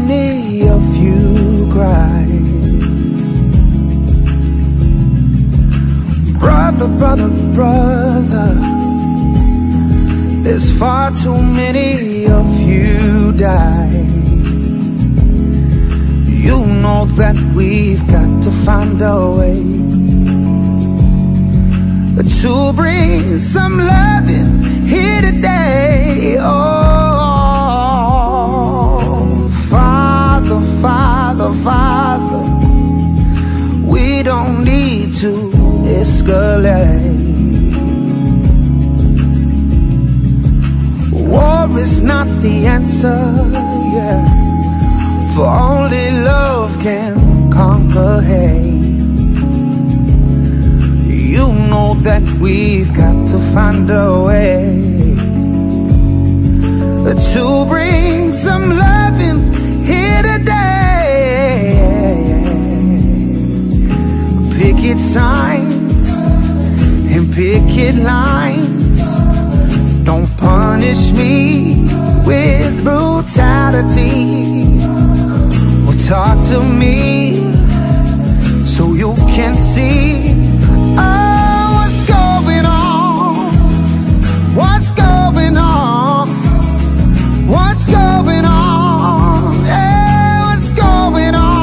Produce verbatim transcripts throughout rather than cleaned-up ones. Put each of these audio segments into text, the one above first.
many of you cry. Brother, brother, brother, there's far too many of you die. You know that we've got to find a way to bring some loving here today. Oh, Father, Father, Father, we don't need to escalate. War is not the answer, yeah, for only love can conquer hate. You know that we've got to find a way to bring some loving here today. Picket signs and picket lines, don't punish me with brutality. Or talk to me so you can see, oh, what's going on? What's going on? What's going on? Hey, what's going on?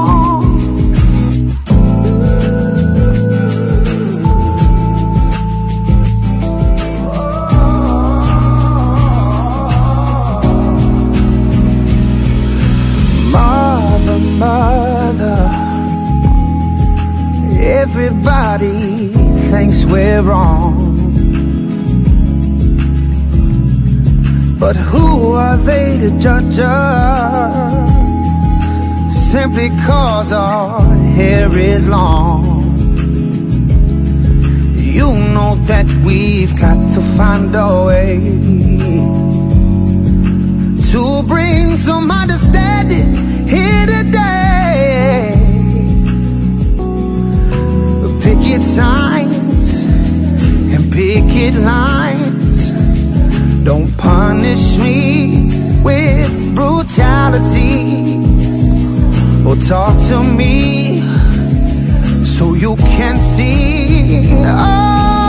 Mother, mother, everybody thinks we're wrong, but who are they to judge us simply cause our hair is long? You know that we've got to find a way to bring some understanding here today. Picket signs and picket lines, don't punish me with brutality. Or talk to me so you can see, oh,